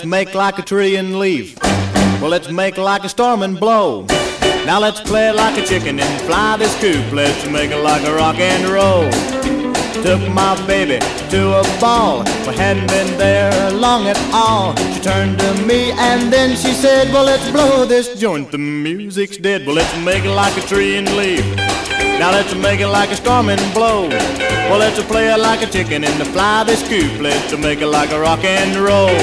let's make like a tree and leave. Well, let's make like a storm and blow. Now let's play it like a chicken and fly this coop. Let's make it like a rock and roll. Took my baby to a ball, but hadn't been there long at all. She turned to me and then she said, well, let's blow this joint, the music's dead. Well, let's make it like a tree and leave. Now let's make it like a storm and blow. Well, let's play it like a chicken and fly this coop. Let's make it like a rock and roll.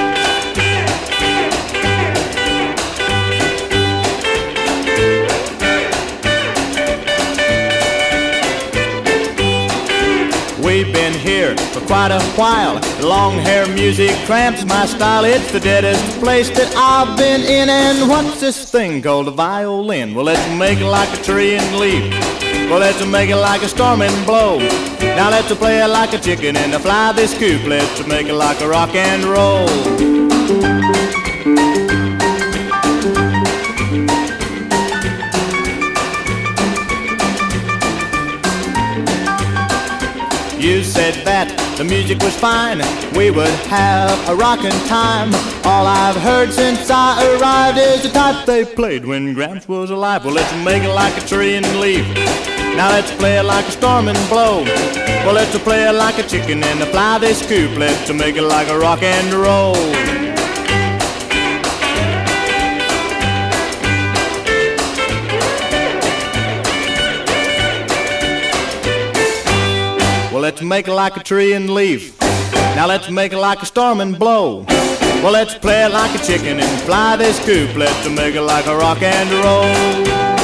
We've been here for quite a while. Long hair music cramps my style. It's the deadest place that I've been in. And what's this thing called a violin? Well, let's make it like a tree and leave. Well, let's make it like a storm and blow. Now let's play it like a chicken and fly this coop. Let's make it like a rock and roll. You said that the music was fine, we would have a rockin' time. All I've heard since I arrived is the type they played when Gramps was alive. Well, let's make it like a tree and leave. Now let's play it like a storm and blow. Well, let's play it like a chicken and fly this coop. Let's make it like a rock and roll. Well, let's make it like a tree and leave. Now let's make it like a storm and blow. Well, let's play it like a chicken and fly this coop. Let's make it like a rock and roll.